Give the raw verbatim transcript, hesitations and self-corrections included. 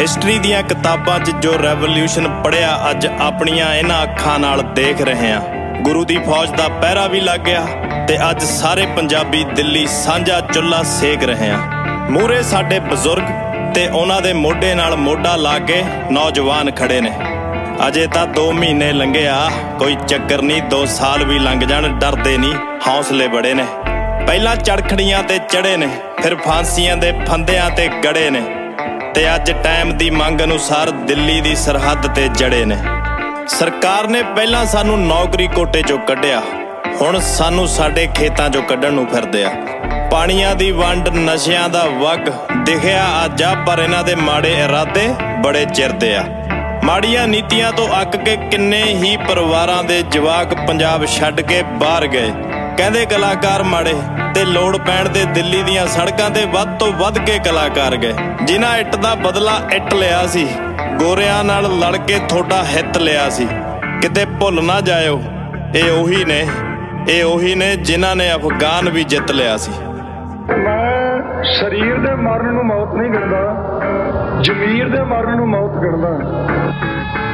History दियां किताबां 'च जो रेवोल्यूशन पढ़िया अज अपनियां इन्हां अखां नाल देख रहे हां। गुरु दी फौज दा पहरा भी लग गया ते अज सारे पंजाबी दिल्ली सांझा चुल्हा सेक रहे हां। मूहरे साडे बजुर्ग ते उन्हां दे मोढे नाल मोढा ला के नौजवान खड़े ने। अजे तां दो महीने लंघे आ, कोई चक्कर नहीं, दो साल भी लंघ जाण, डरदे नहीं, हौसले बड़े ने। पहलां चड़खड़ियां ते चढ़े ने, फिर फांसियां दे फंदियां ते गड़े ने, ते अज टाइम दी मंग अनुसार दिल्ली दी सरहद ते जड़े ने। सरकार ने पहलां सानू नौकरी कोटे चों कढिया, हुण सानू साडे खेतां चों कढण नूं फिरदे आ। पाणियां दी वंड, नशियां दा वग दिखिया अज आ, पर इन्हां दे माड़े इरादे बड़े चिरदे आ। माड़ियां नीतियां तो अक के किन्ने ही परिवारां दे जवाक पंजाब छड्ड के बाहर गए। कहंदे कलाकार माड़े ते लोड़ पैण दे दिल्ली दियां सड़कां ते वध तो वध के कलाकार गए। जिन्हां इट दा बदला इट लिया सी, गोरियां नाल लड़ के थोड़ा हित लिया सी। किते भुल ना जाओ, ये ओही ने ये ओही ने जिन्हां ने अफगान भी जित लिया सी। मैं शरीर दे मरण नूं मौत नहीं गिणदा, जमीर दे मरण नूं मौत गिणदा।